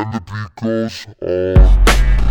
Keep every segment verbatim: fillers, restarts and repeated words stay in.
and the beat goes on.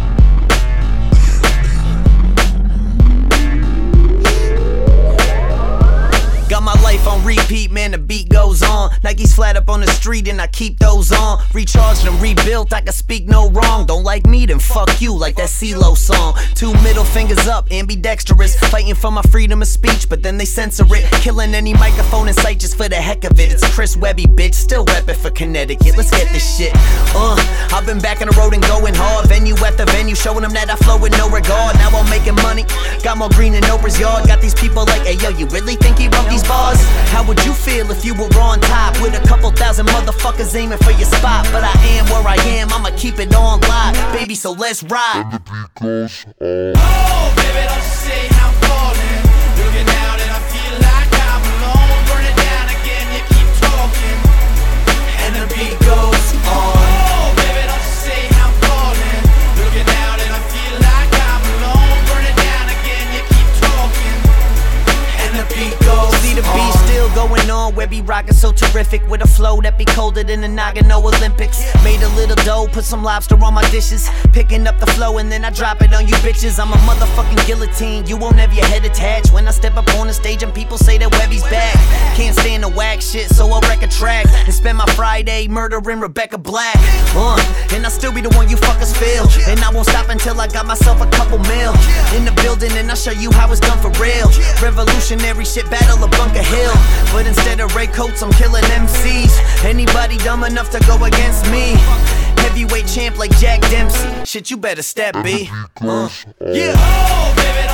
Got my life on repeat, man, the beat goes on. Nike's flat up on the street and I keep those on. Recharged and rebuilt, I can speak no wrong. Don't like me, then fuck you, like that CeeLo song. Two middle fingers up, ambidextrous. Fighting for my freedom of speech, but then they censor it. Killing any microphone in sight just for the heck of it. It's Chris Webby, bitch, still reppin' for Connecticut. Let's get this shit. Uh, I've been back on the road and going hard. Venue after venue, showing them that I flow with no regard. Now I'm making money, got more green than Oprah's yard. Got these people like, hey yo, you really think he wrote these bars? How would you feel if you were on top with a couple thousand motherfuckers aiming for your spot? But I am where I am, I'ma keep it on live, baby, so let's ride. And the beat goes on. Oh, baby, don't you say I'm falling. Looking out and I feel like I'm alone. Burn it down again, you keep talking. And the beat goes on. Oh, baby, don't you say I'm falling. Looking out and I feel like I'm alone. Burn it down again, you keep talking. And the beat goes on. See the beat still going on, Webby rockin' so terrific with a flow that be colder than the Nagano Olympics. Made a little dough, put some lobster on my dishes, picking up the flow and then I drop it on you bitches. I'm a motherfucking guillotine, you won't have your head attached when I step up on the stage and people say that Webby's back. Can't stand the whack shit, so I'll wreck a track and spend my Friday murdering Rebecca Black. Uh, and I still be the one you fuckers feel, and I won't stop until I got myself a couple mil in the building, and I'll show you how it's done for real. Revolutionary shit, battle of Bunker Hill, but instead of Ray Coates, I'm killing M Cs. Anybody dumb enough to go against me? Heavyweight champ like Jack Dempsey. Shit, you better step, B. Uh, yeah. Oh, baby,